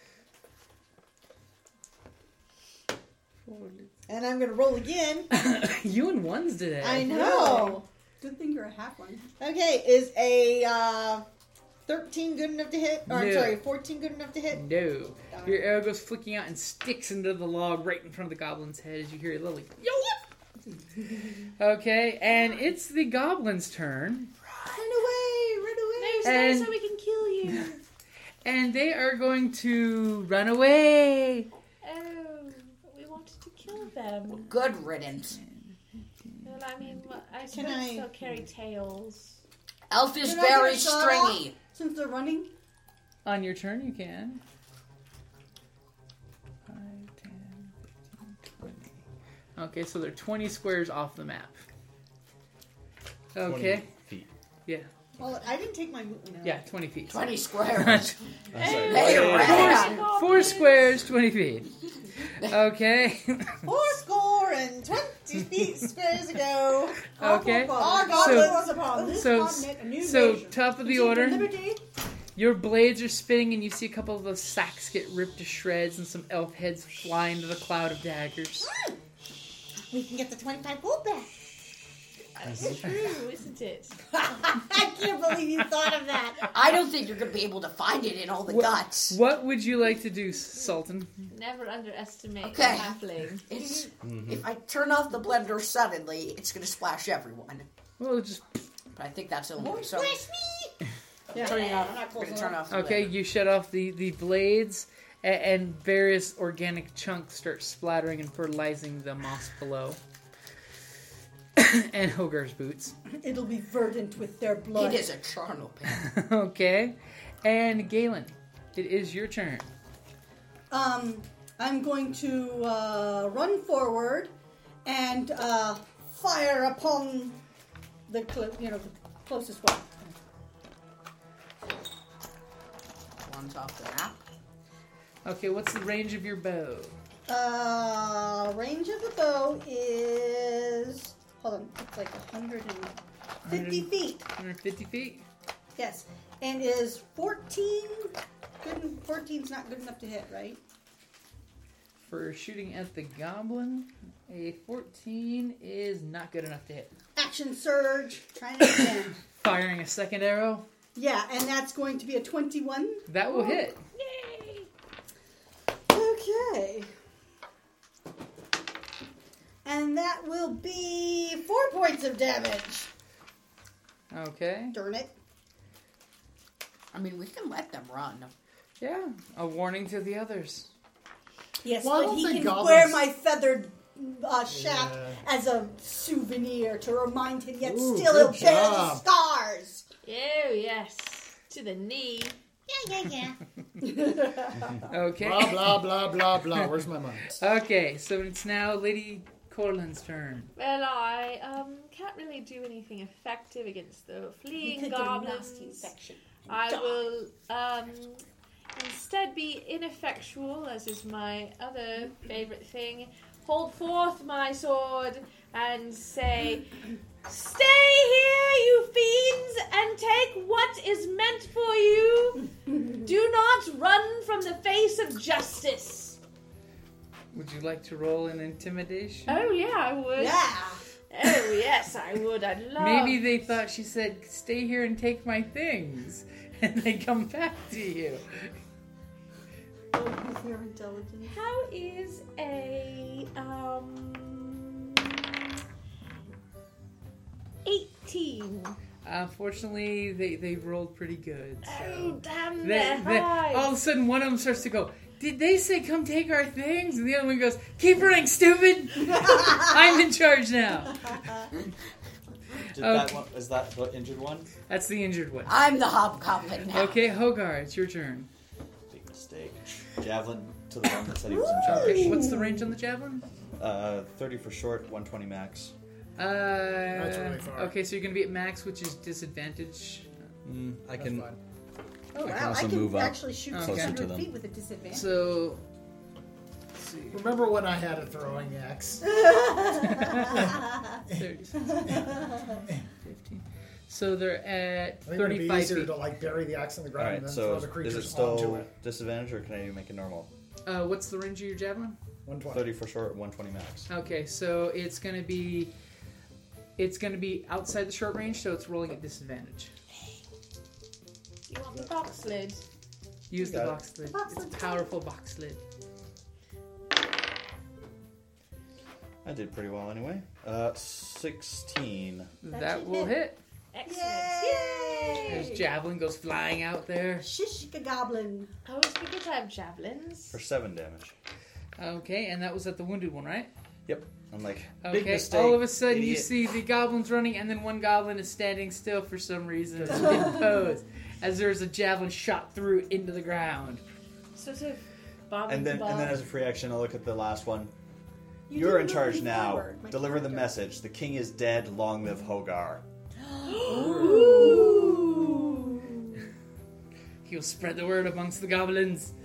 And I'm going to roll again. You and ones today. I know. Good thing you're a half one. Okay, is a 13 good enough to hit? Or, I'm No. sorry, 14 good enough to hit? No. Your arrow goes flicking out and sticks into the log right in front of the goblin's head as you hear a little like, yo! Okay, and it's the goblin's turn. Run away, run away. No, And- so we can kill you. And they are going to run away. Oh, but we wanted to kill them. Good riddance. Well, I mean, I Can suppose I- they'll carry tails. Elf is Can I get very a shot stringy. Since they're running, On your turn, you can. 5, 10, 15, 20. Okay, so they're 20 squares off the map. 20 Okay. feet. Yeah. Well, I didn't take my movement out. Yeah, 20 feet. 20 squares. I'm sorry. Hey, ran. 4 squares, 20 feet. Okay. 4 score and 20 feet squares ago. Okay. Our So- goblins. was upon this So, continent a new so nation. top of the Achieved order. Liberty. Your blades are spinning, and you see a couple of those sacks get ripped to shreds, and some elf heads fly into the cloud of daggers. We can get the 25 gold back. That's true, isn't it? I can't believe you thought of that. I don't think you're going to be able to find it in all the guts. What would you like to do, Sultan? Never underestimate Okay. a halfling. It's if I turn off the blender suddenly, it's going to splash everyone. Well, just But I think that's the only way. So Splash me! I'm going to turn off the okay. blender. You shut off the blades, and various organic chunks start splattering and fertilizing the moss below. And Hogar's boots. It'll be verdant with their blood. It is a charnel pit. Okay, and Galen, it is your turn. I'm going to run forward and fire upon the the closest one. One's off the map. Okay, what's the range of your bow? Range of the bow is it's like 150 feet. 150 feet. Yes, and is 14. 14's not good enough to hit, right? For shooting at the goblin, a 14 is not good enough to hit. Action surge. Trying it again. Firing a second arrow, Yeah, and that's going to be a 21. that will hit. Yay! Okay. And that will be 4 points of damage. Okay. Darn it. I mean, we can let them run. Yeah, a warning to the others. Yes, Well, I but don't he think can goblins- wear my feathered shaft as a souvenir to remind him, yet Ooh, still good he'll bear the job. scars. Oh, yes. To the knee. Yeah. Okay. Blah, blah, blah, blah, blah. Where's my mind? Okay, so it's now Lady Corlin's turn. Well, I can't really do anything effective against the You fleeing could get a goblins. nasty infection. I will instead be ineffectual, as is my other favorite thing. Hold forth my sword and say, "Stay here, you fiends, and take what is meant for you. Do not run from the face of justice." Would you like to roll an intimidation? Oh yeah, I would. Yeah. Oh yes, I would. I'd love. Maybe they thought she said, "Stay here and take my things," and they come back to you. With your intelligence. How is a 18? Unfortunately, they rolled pretty good. So. Oh damn! They- all of a sudden, one of them starts to go, "Did they say come take our things?" And the other one goes, "Keep running, stupid! I'm in charge now." Is that the injured one? That's the injured one. I'm the hobgoblin now. Okay, Hogar, it's your turn. Big mistake. Javelin to the one that said he was in charge. Okay, what's the range on the javelin? 30 for short, 120 max. That's really far. Okay, so you're gonna be at max, which is disadvantage. I That's can. fine. Oh, I can wow. also I can move up actually shoot closer to 600 them. feet with a disadvantage. So, let's see. Remember when I had a throwing axe? 30, 15. So they're at I think it'd be 35 easier feet. to like bury the axe in the ground Alright, and then so throw the is creatures it still onto it. disadvantage or can I make it normal? What's the range of your javelin? 120. 30 for short, 120 max. Okay, so it's gonna be outside the short range, so it's rolling at disadvantage. You want the box lid? Use the Got it. box lid. It's a powerful box lid. I did pretty well anyway. 16. That should will hit. Excellent. His Yay! javelin goes flying out there. Shishika goblin. Oh, it's because I have javelins. For 7 damage. Okay, and that was at the wounded one, right? Yep. I'm like, big Okay, mistake. all of a sudden you idiot. see the goblins running, and then one goblin is standing still for some reason in pose, as there's a javelin shot through it into the ground. Sort of bob And then bob. as a free action, I'll look at the last one. You You're in didn't charge move now. forward, my Deliver the character. message. The king is dead. Long live Hogar. He'll spread the word amongst the goblins.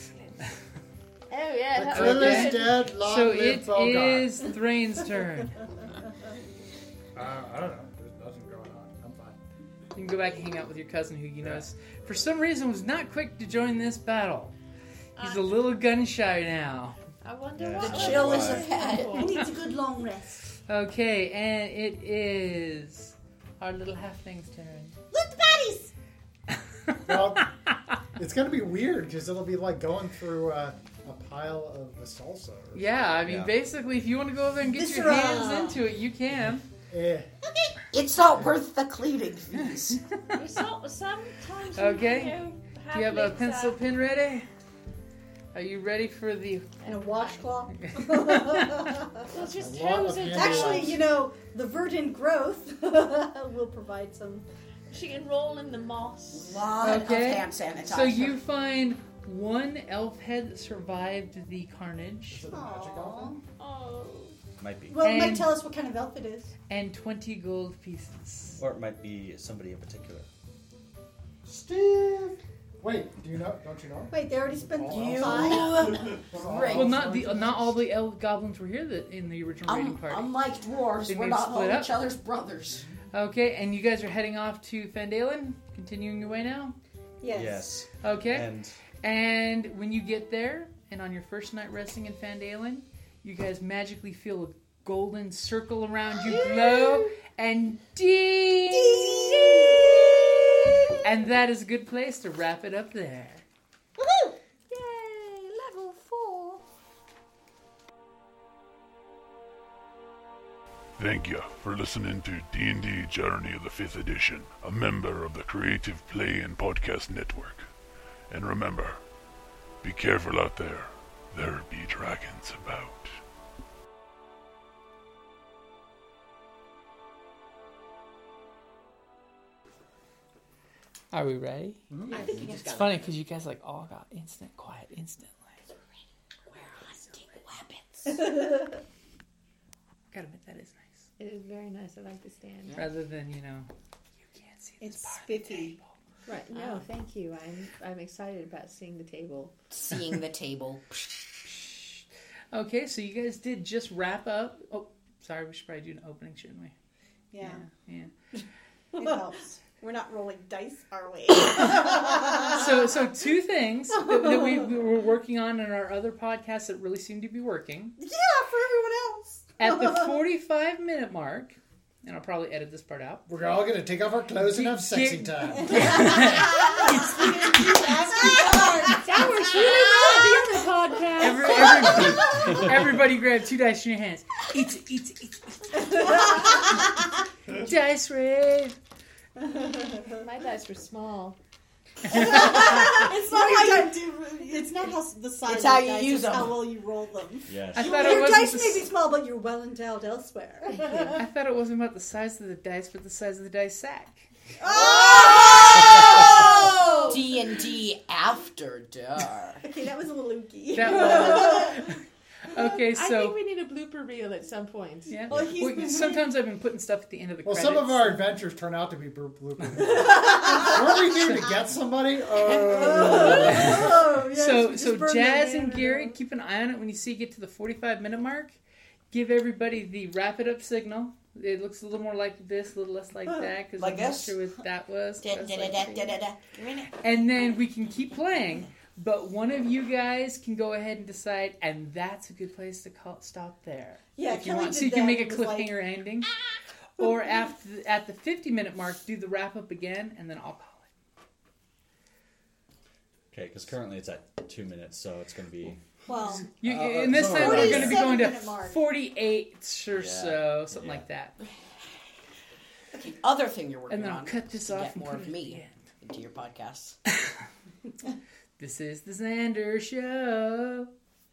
Oh yeah, The that crew was is good. dead. Long So live it Folgar. is Thrain's turn. I don't know. There's nothing going on. I'm fine. You can go back and hang out with your cousin, who you know for some reason was not quick to join this battle. He's a little gun shy now. I wonder Yeah, what it's Chill not is a why. pet. He needs a good long rest. Okay, and it is our little halfling's turn. Loot the bodies! Well, it's going to be weird because it'll be like going through a pile of the salsa. Yeah, I mean, basically, if you want to go over there and get your hands into it, you can. Yeah. It's not worth the cleaning fees. Sometimes. Okay. Do you have a pencil pen ready? Are you ready for the... And a washcloth. Let's just hose it. Actually, the verdant growth will provide some. She can roll in the moss. Lot of hand sanitizer. So you find one elf head that survived the carnage. Is it a magic elf? Oh. Might be. Well, it might tell us what kind of elf it is. And 20 gold pieces. Or it might be somebody in particular. Steve! Wait, do you know? Don't you know? Wait, they already spent You. Well, not all the elf goblins were here in the original raiding party. Unlike dwarves, They we're may not split all up. each other's brothers. Okay, and you guys are heading off to Fandalen, continuing your way now? Yes. Okay. And when you get there, and on your first night resting in Fandalen, you guys magically feel a golden circle around you glow, and ding! And that is a good place to wrap it up there. Woohoo! Yay! Level 4. Thank you for listening to D&D Journey of the 5th Edition, a member of the Creative Play and Podcast Network. And remember, be careful out there. There be dragons about. Are we ready? I think you just It's funny because you guys all got instant quiet instantly. We're hunting rabbits. Gotta admit, that is nice. It is very nice. I like the stand. Rather than, you can't see this It's part of the spiffy. table. Right. No, thank you. I'm excited about seeing the table. Seeing the table. Okay, so you guys did just wrap up. Oh, sorry, we should probably do an opening, shouldn't we? Yeah. Yeah. It helps. We're not rolling dice, are we? So two things that we were working on in our other podcasts that really seem to be working. Yeah, for everyone else. At the 45-minute mark, and I'll probably edit this part out. We're all going to take off our clothes and have sexy time. That works really well at the other podcast. Everybody grab 2 dice in your hands. Eat. Dice rave. My dice were small. It's not how the size It's how of you dice, use it's them. how well you roll them. Yes. I thought it Your wasn't dice may be small, but you're well endowed elsewhere. I thought it wasn't about the size of the dice, but the size of the dice sack. Oh! D&D After Dark. Okay, that was a little ooky. Okay, I so think we need a blooper reel at some point. yeah. Well, he's been Sometimes I've been putting stuff at the end of the Well, credits. some of our adventures turn out to be bloopers. Weren't we here to get somebody? Oh, yes, we just So burned Jazz their and man Gary, out. keep an eye on it when you see it get to the 45-minute mark. Give everybody the wrap it up signal. It looks a little more like this, a little less like that, because Like I'm not this? sure what that was. Da-da-da-da-da-da. And then we can keep playing, but one of you guys can go ahead and decide, and that's a good place to stop there. Yeah, if you Kelly want. So did you can that. make a It was like- cliffhanger ending. Or at the 50-minute mark, do the wrap up again, and then I'll call it. Okay, because currently it's at 2 minutes, so it's going to be... Well, And this time we're going to be going to 47-minute mark. 48 or Yeah. so, something Yeah. like that. The other thing you're working And then on I'll cut this is to off get and more put of it at the me end. into your podcasts. This is the Xander Show.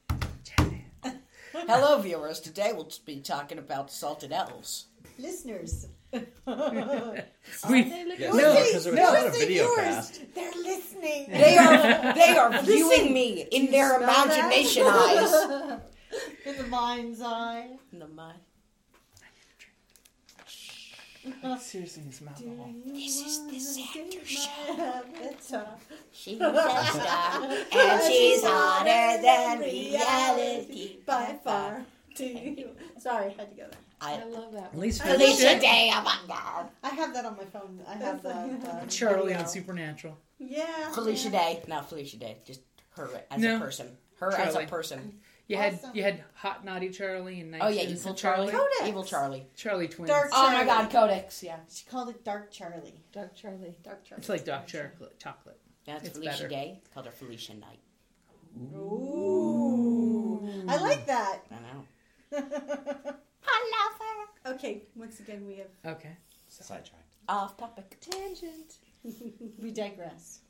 Hello, viewers. Today we'll be talking about salted elves. listeners. We, Yeah, No, because it was not a video cast. They're listening. They are viewing me in their smell that? imagination eyes. In the mind's eye. In the mind. seriously needs some alcohol. This is the Xander Show. She's She's a star, and she's hotter than reality by far. Sorry, had to go there. I love that At one. least for Felicia Day avant-garde. I have that on my phone. I have the Charlie video. on Supernatural. Yeah. Felicia Day. Not Felicia Day. Just her as No. a person. Her as a Charlie. person. You Awesome. had Hot Naughty Charlie and Nice Oh yeah, Innocent Evil Charlie. Codex. Evil Charlie. Charlie twins. Dark Oh my Charlie. God, Codex. Yeah. She called it Dark Charlie. Dark Charlie. Dark Charlie. It's like dark chocolate. That's It's Felicia better. Day. Called her Felicia Night. Ooh. I like that. I know. I love her. Okay, once again we have Okay. Sidetracked. Off topic. Tangent. we digress.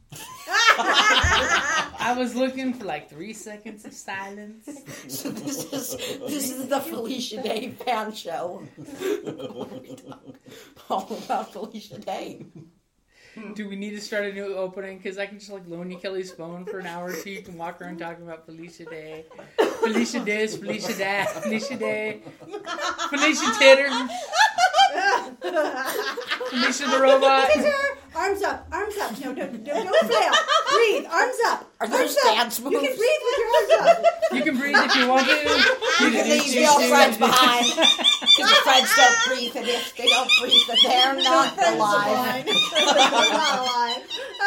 I was looking for like 3 seconds of silence. So this is the Felicia Day fan show. All about Felicia Day. Do we need to start a new opening? Because I can just like loan you Kelly's phone for an hour or two. You can walk around talking about Felicia Day. Felicia this, Felicia that, Felicia Day. Felicia Titter. Felicia the robot. Arms up, arms up. No, don't flail. Breathe, arms up. Are those Arms up. dance moves? You can breathe with your arms up. You can breathe if you want to. You can leave your friends behind. Because the friends don't breathe, and if they don't breathe, then they're not alive. They're not alive.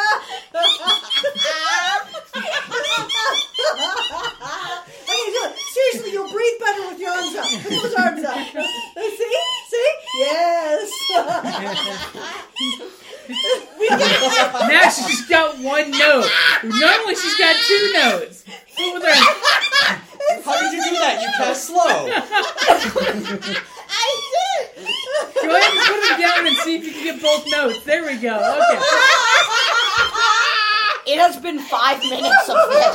Okay, do it. Seriously, you'll breathe better with your arms up. Put those arms up. See? Yes. Now she's got one note. Normally she's got 2 notes. But with her, How did you do that? You cast slow. go ahead and put them down and see if you can get both notes. There we go. Okay. It has been 5 minutes of this.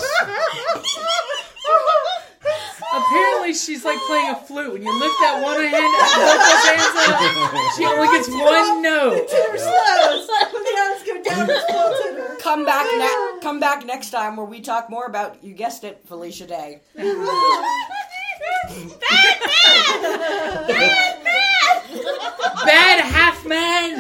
Apparently she's like playing a flute. When you lift that one hand and both those hands up, she only gets 1 note. Titter slows. When the arms go down, it's full titter. Come back next time where we talk more about, you guessed it, Felicia Day. Bad half man.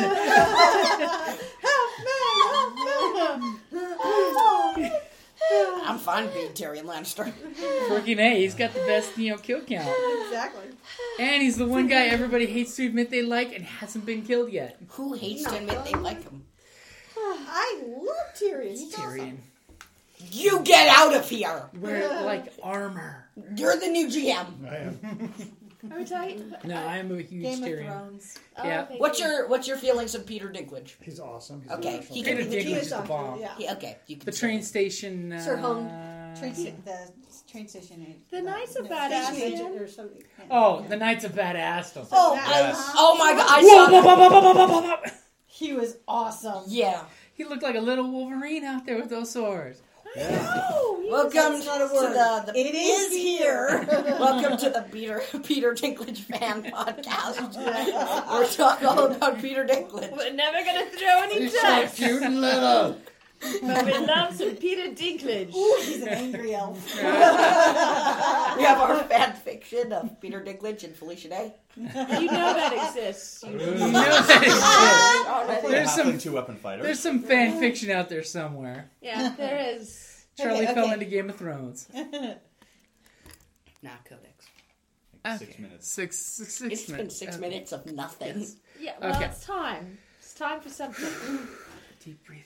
I'm fine being Tyrion Lannister. Freaking A, he's got the best, kill count. Exactly. And he's the one guy everybody hates to admit they like and hasn't been killed yet. Who hates to admit they like him? I love Tyrion. He's Tyrion. You get out of here! Wear like armor. You're the new GM. I am. Are we tight? No, I am a huge Game of Tyrion. Thrones. Yeah. okay, What's good. your feelings of Peter Dinklage? He's awesome. He's Okay, a natural he Peter can be the Dinklage is GM. the bomb. Yeah. Yeah, okay, you can The say train it. station. Sir Hung. The train station agent. The Knights of No, Badass station agent Man. or something. Oh, the Knights of Badass. Oh, Yes. Oh my God, I Whoa, saw whoa, that. whoa, whoa, whoa, whoa, whoa, whoa. He was awesome. Yeah. He looked like a little Wolverine out there with those swords. Welcome That's not a to word. the It is here. Welcome to the Peter Dinklage fan podcast. We're talking all about Peter Dinklage. We're never going to throw any He's so dice. cute and little. But we love some Peter Dinklage. Ooh, he's an angry elf. We have our fan fiction of Peter Dinklage and Felicia Day. You know that exists. You You know that Already. There's some- Halfling 2-weapon fighter. there's some fan fiction out there somewhere. Yeah, there is. Charlie Okay, fell okay. into Game of Thrones. Nah, Codex. Like Okay. 6 minutes. Six It's been minutes. 6 Okay. minutes of nothing. Yes. Yeah, well, Okay. it's time. It's time for something. Deep breathing.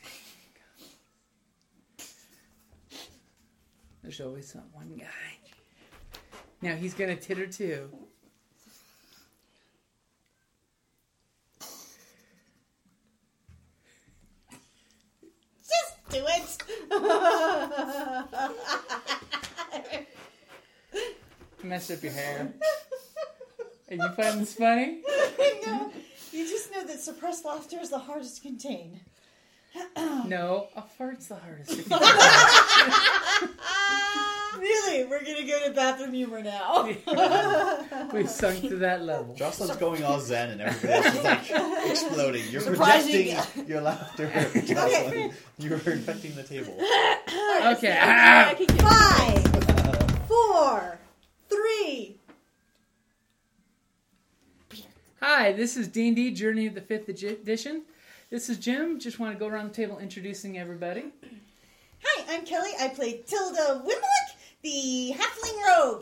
There's always that one guy. Now he's gonna titter too. Just do it. Mess up your hair. Are you finding this funny? No, you just know that suppressed laughter is the hardest to contain. No, a fart's the hardest. Really, we're gonna go to bathroom humor now. We've sunk to that level. Jocelyn's going all zen and everybody else is like exploding. You're Surprising. projecting your laughter, Jocelyn. You're infecting the table. Okay. I can get 5, 4, 3. Hi, this is D&D Journey of the 5th Edition. This is Jim. Just want to go around the table introducing everybody. Hi, I'm Kelly. I play Tilda Wimblick, the halfling rogue.